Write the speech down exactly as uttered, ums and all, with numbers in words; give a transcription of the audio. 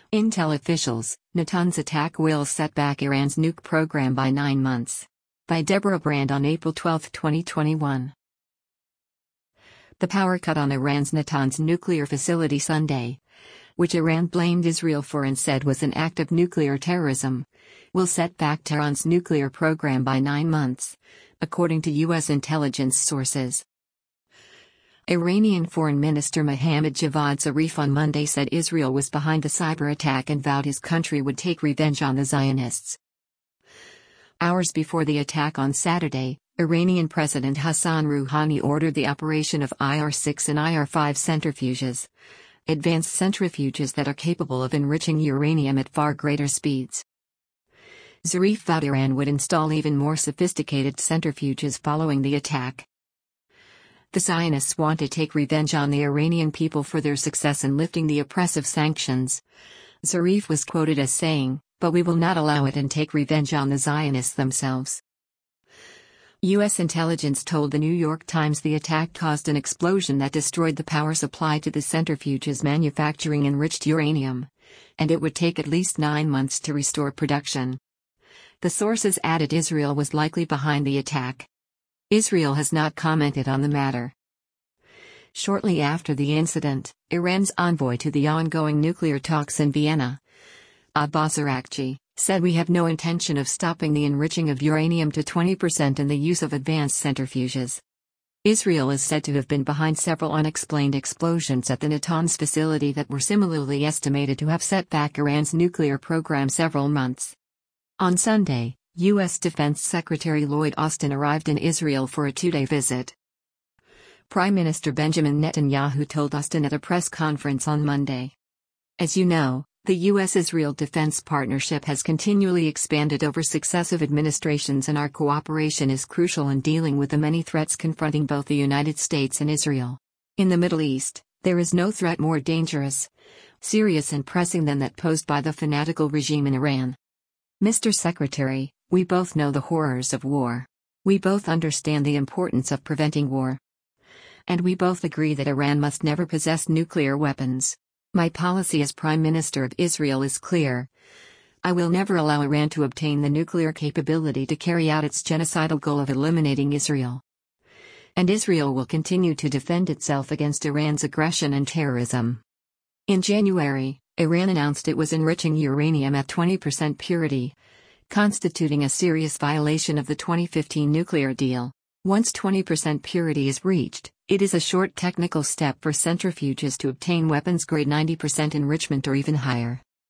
Intel officials, Natanz attack will set back Iran's nuke program by nine months. By Deborah Brand on April twelfth, twenty twenty-one. The power cut on Iran's Natanz nuclear facility Sunday, which Iran blamed Israel for and said was an act of nuclear terrorism, will set back Tehran's nuclear program by nine months, according to U S intelligence sources. Iranian Foreign Minister Mohammad Javad Zarif on Monday said Israel was behind the cyber attack and vowed his country would take revenge on the Zionists. Hours before the attack on Saturday, Iranian President Hassan Rouhani ordered the operation of I R six and I R five centrifuges, advanced centrifuges that are capable of enriching uranium at far greater speeds. Zarif vowed Iran would install even more sophisticated centrifuges following the attack. The Zionists want to take revenge on the Iranian people for their success in lifting the oppressive sanctions. Zarif was quoted as saying, "But we will not allow it and take revenge on the Zionists themselves." U S intelligence told the New York Times the attack caused an explosion that destroyed the power supply to the centrifuges manufacturing enriched uranium, and it would take at least nine months to restore production. The sources added Israel was likely behind the attack. Israel has not commented on the matter. Shortly after the incident, Iran's envoy to the ongoing nuclear talks in Vienna, Abbas Araghchi, said we have no intention of stopping the enriching of uranium to twenty percent and the use of advanced centrifuges. Israel is said to have been behind several unexplained explosions at the Natanz facility that were similarly estimated to have set back Iran's nuclear program several months. On Sunday, U S Defense Secretary Lloyd Austin arrived in Israel for a two-day visit. Prime Minister Benjamin Netanyahu told Austin at a press conference on Monday. As you know, the U S-Israel defense partnership has continually expanded over successive administrations and our cooperation is crucial in dealing with the many threats confronting both the United States and Israel. In the Middle East, there is no threat more dangerous, serious and pressing than that posed by the fanatical regime in Iran. Mister Secretary, we both know the horrors of war. We both understand the importance of preventing war. And we both agree that Iran must never possess nuclear weapons. My policy as Prime Minister of Israel is clear. I will never allow Iran to obtain the nuclear capability to carry out its genocidal goal of eliminating Israel. And Israel will continue to defend itself against Iran's aggression and terrorism. In January, Iran announced it was enriching uranium at twenty percent purity, constituting a serious violation of the twenty fifteen nuclear deal. Once twenty percent purity is reached, it is a short technical step for centrifuges to obtain weapons-grade ninety percent enrichment or even higher.